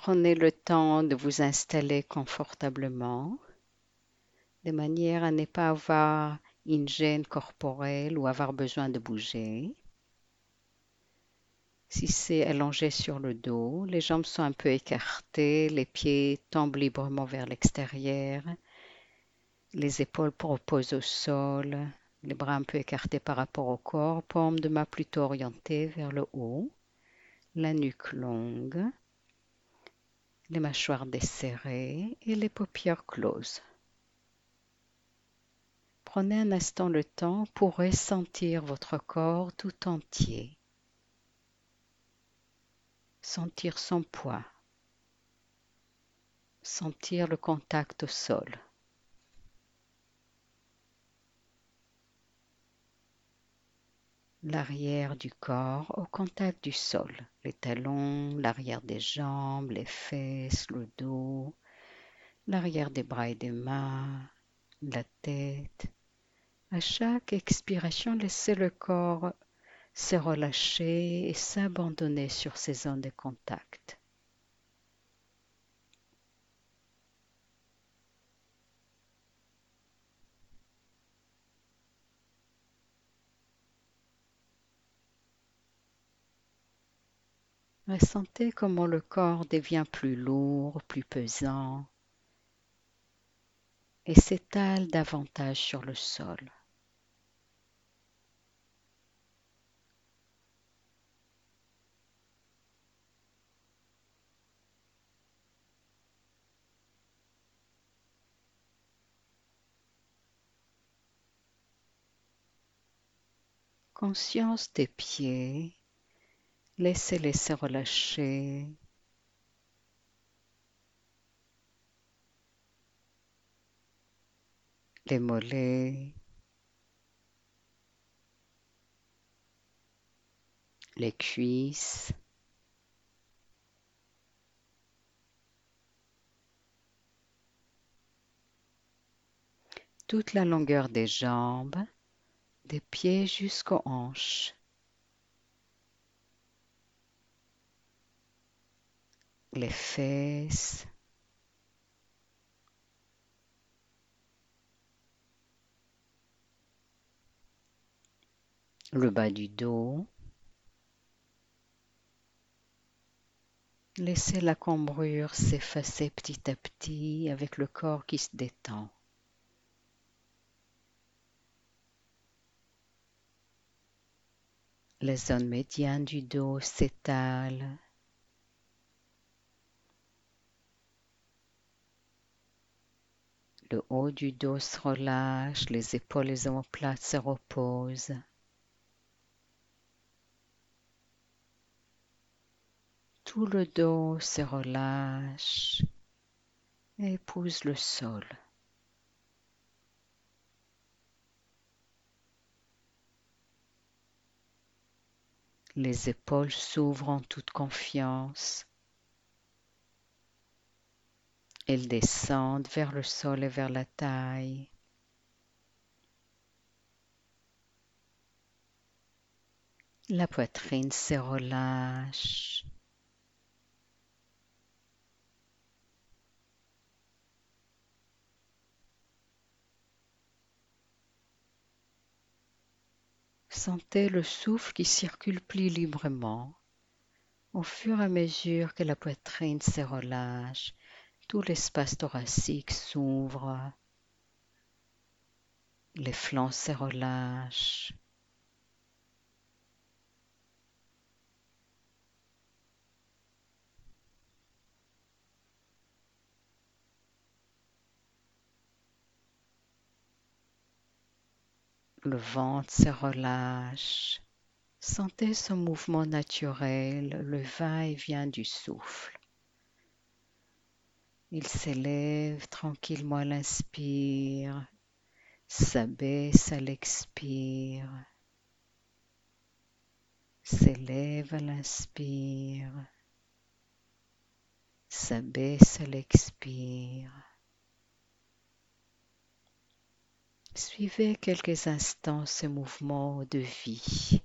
Prenez le temps de vous installer confortablement, de manière à ne pas avoir une gêne corporelle ou avoir besoin de bouger. Si c'est allongé sur le dos, les jambes sont un peu écartées, les pieds tombent librement vers l'extérieur, les épaules reposent au sol, les bras un peu écartés par rapport au corps, paumes de main plutôt orientées vers le haut, la nuque longue, les mâchoires desserrées et les paupières closes. Prenez un instant le temps pour ressentir votre corps tout entier, sentir son poids, sentir le contact au sol. L'arrière du corps au contact du sol, les talons, l'arrière des jambes, les fesses, le dos, l'arrière des bras et des mains, la tête. À chaque expiration, laissez le corps se relâcher et s'abandonner sur ces zones de contact. Ressentez comment le corps devient plus lourd, plus pesant et s'étale davantage sur le sol. Conscience des pieds, laissez-les se relâcher. Les mollets, les cuisses, toute la longueur des jambes, des pieds jusqu'aux hanches, les fesses, le bas du dos. Laissez la cambrure s'effacer petit à petit avec le corps qui se détend. La zone médiane du dos s'étale. Le haut du dos se relâche, les épaules et les omoplates se reposent. Tout le dos se relâche et épouse le sol. Les épaules s'ouvrent en toute confiance. Elles descendent vers le sol et vers la taille. La poitrine se relâche. Sentez le souffle qui circule plus librement. Au fur et à mesure que la poitrine se relâche, tout l'espace thoracique s'ouvre, les flancs se relâchent. Le ventre se relâche. Sentez ce mouvement naturel, le va-et-vient du souffle. Il s'élève tranquillement à l'inspire, s'abaisse à l'expire, s'élève à l'inspire, s'abaisse à l'expire. Suivez quelques instants ce mouvement de vie.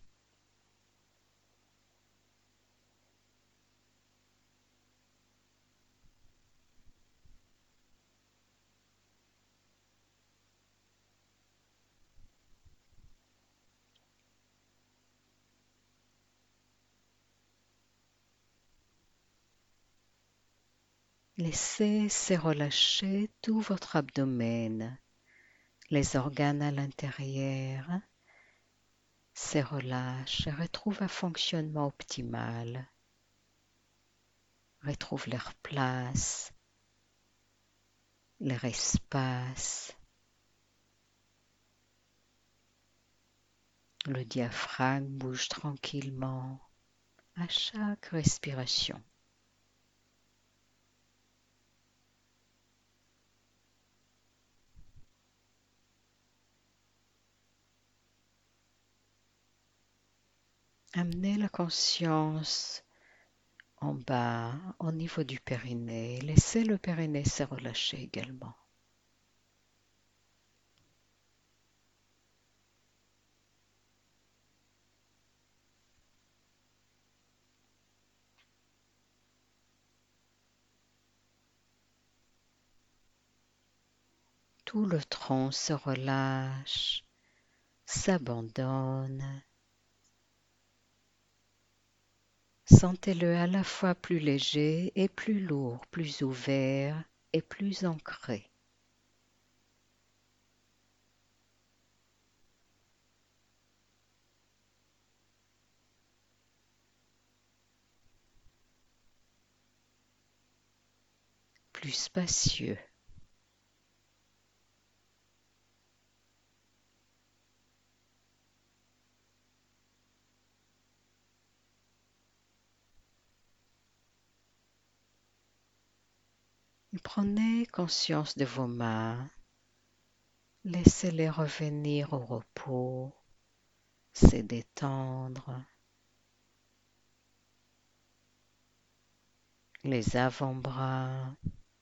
Laissez relâcher tout votre abdomen, les organes à l'intérieur se relâchent et retrouvent un fonctionnement optimal, retrouvent leur place, leur espace. Le diaphragme bouge tranquillement à chaque respiration. Amenez la conscience en bas, au niveau du périnée. Laissez le périnée se relâcher également. Tout le tronc se relâche, s'abandonne. Sentez-le à la fois plus léger et plus lourd, plus ouvert et plus ancré. Plus spacieux. Prenez conscience de vos mains. Laissez-les revenir au repos, se détendre. Les avant-bras,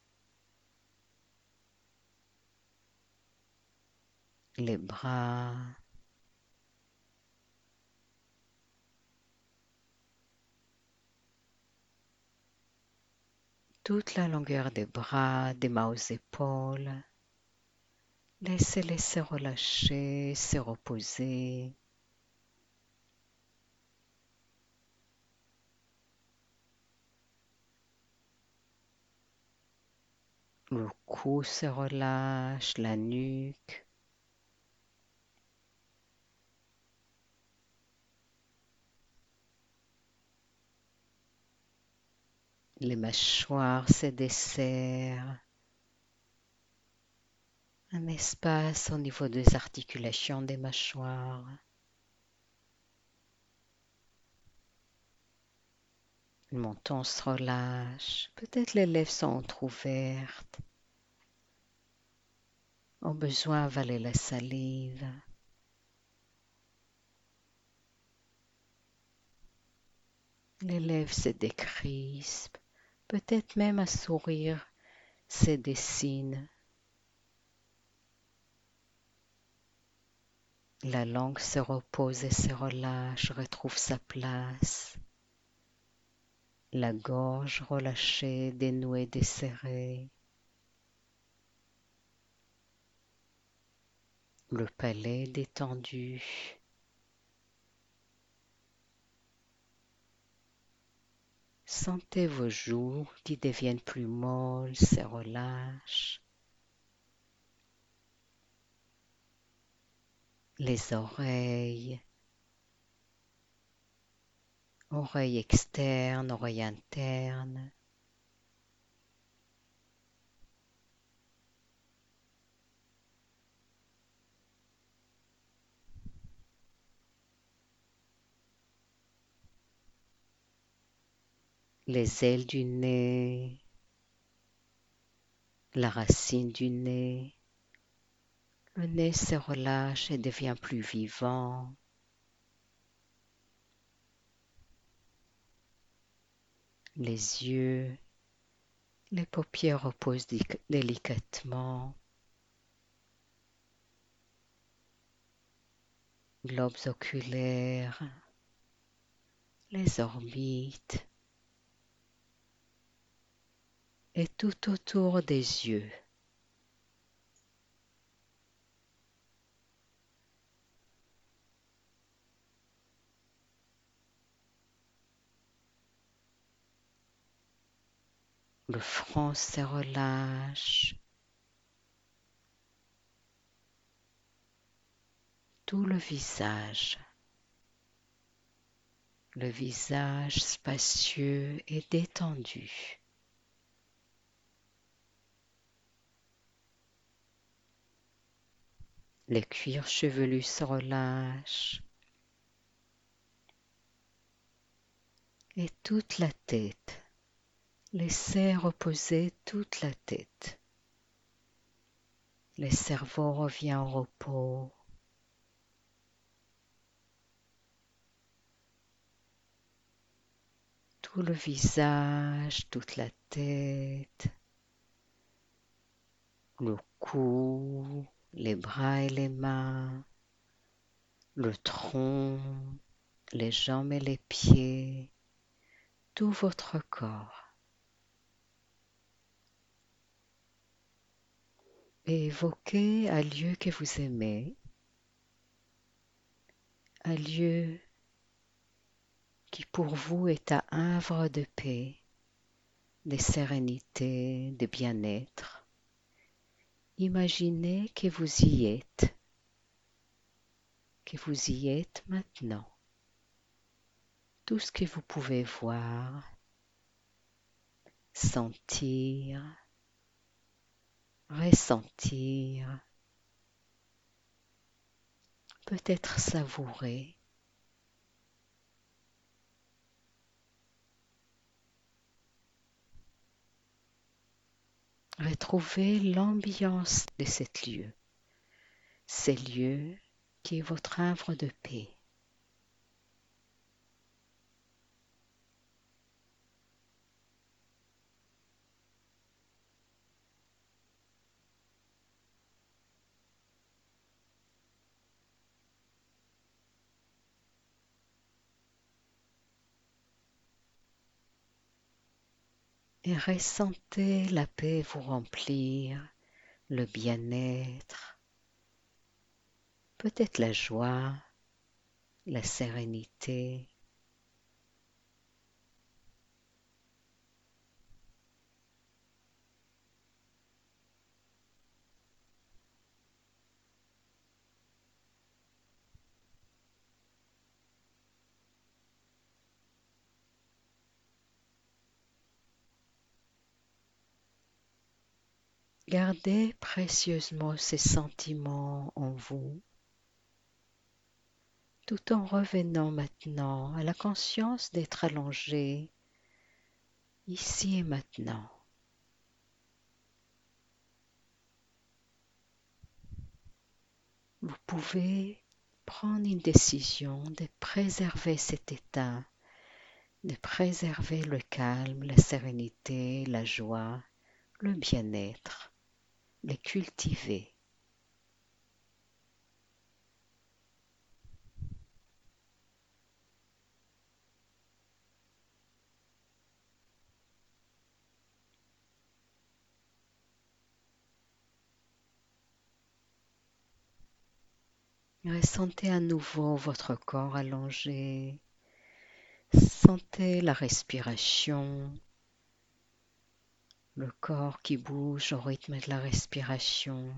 les bras, toute la longueur des bras, des mains aux épaules. Laissez-les se relâcher, se reposer. Le cou se relâche, la nuque. Les mâchoires se desserrent. Un espace au niveau des articulations des mâchoires. Le menton se relâche. Peut-être les lèvres sont entrouvertes. Au besoin, avaler la salive. Les lèvres se décrispent. Peut-être même un sourire se dessine. La langue se repose et se relâche, retrouve sa place. La gorge relâchée, dénouée, desserrée. Le palais détendu. Sentez vos joues qui deviennent plus molles, se relâchent. Les oreilles. Oreilles externes, oreilles internes. Les ailes du nez. La racine du nez. Le nez se relâche et devient plus vivant. Les yeux, les paupières reposent délicatement. Globes oculaires, les orbites et tout autour des yeux. Le front se relâche. Tout le visage spacieux et détendu. Les cuirs chevelus se relâchent et toute la tête. Laissez reposer toute la tête. Le cerveau revient au repos. Tout le visage, toute la tête, le cou, les bras et les mains, le tronc, les jambes et les pieds, tout votre corps. Et évoquez un lieu que vous aimez, un lieu qui pour vous est un havre de paix, de sérénité, de bien-être. Imaginez que vous y êtes maintenant. Tout ce que vous pouvez voir, sentir, ressentir, peut-être savourer. Retrouvez l'ambiance de ce lieu qui est votre havre de paix. Et ressentez la paix vous remplir, le bien-être, peut-être la joie, la sérénité. Gardez précieusement ces sentiments en vous, tout en revenant maintenant à la conscience d'être allongé ici et maintenant. Vous pouvez prendre une décision de préserver cet état, de préserver le calme, la sérénité, la joie, le bien-être, les cultiver. Ressentez à nouveau votre corps allongé. Sentez la respiration, le corps qui bouge au rythme de la respiration,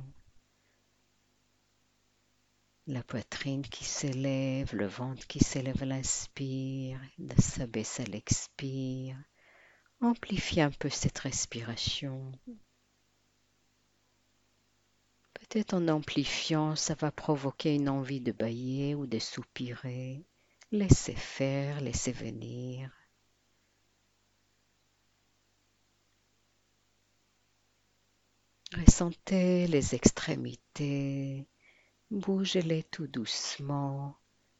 la poitrine qui s'élève, le ventre qui s'élève à l'inspire, s'abaisse à l'expire. Amplifiez un peu cette respiration. Peut-être en amplifiant, ça va provoquer une envie de bâiller ou de soupirer. Laissez faire, laissez venir. Ressentez les extrémités, bougez-les tout doucement.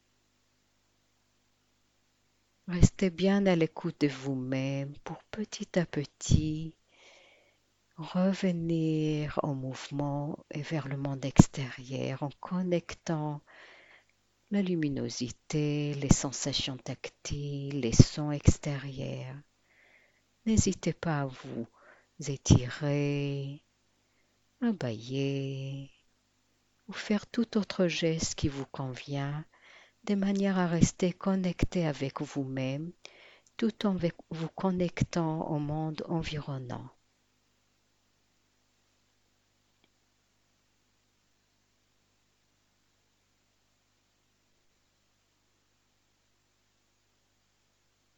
Restez bien à l'écoute de vous-même pour petit à petit revenir en mouvement et vers le monde extérieur en connectant la luminosité, les sensations tactiles, les sons extérieurs. N'hésitez pas à vous étirer, à bâiller ou faire tout autre geste qui vous convient de manière à rester connecté avec vous-même tout en vous connectant au monde environnant.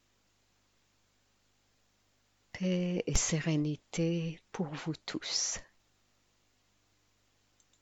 Paix et sérénité pour vous tous.